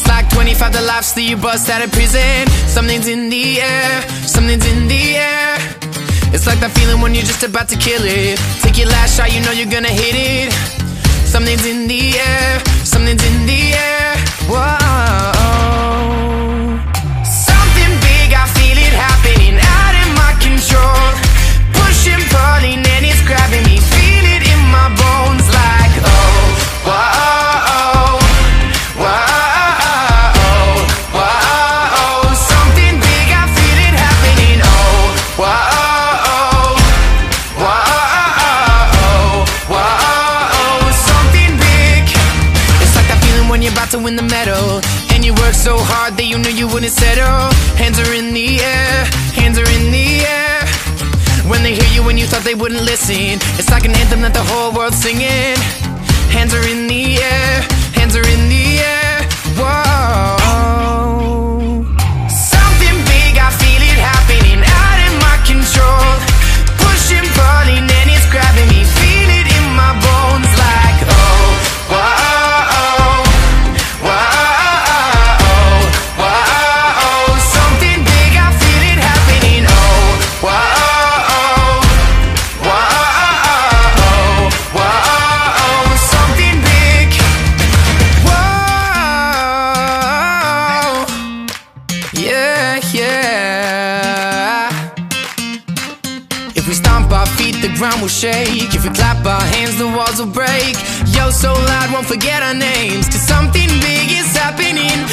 It's like 25 to life, still you bust out of prison. Something's in the air, something's in the air. It's like that feeling when you're just about to kill it. Take your last shot, you know you're gonna hit it. Something's in the air, something's in the air. Whoa. Something big, I feel it happening, out of my control. Pushing, pulling, and it's grabbing me. Feel it in my bones like, oh, whoa. To win the medal, and you work so hard that you knew you wouldn't settle. Hands are in the air, hands are in the air. When they hear you when you thought they wouldn't listen, it's like an anthem that the whole world's singing. Hands are in the air, hands are in the air. Whoa. Something big, I feel it happening, out of my control. Pushing, pulling, and it's grabbing me. Feel it in my bones like, oh, whoa. If we stomp our feet, the ground will shake. If we clap our hands, the walls will break. Yo, so loud, won't forget our names, 'cause something big is happening.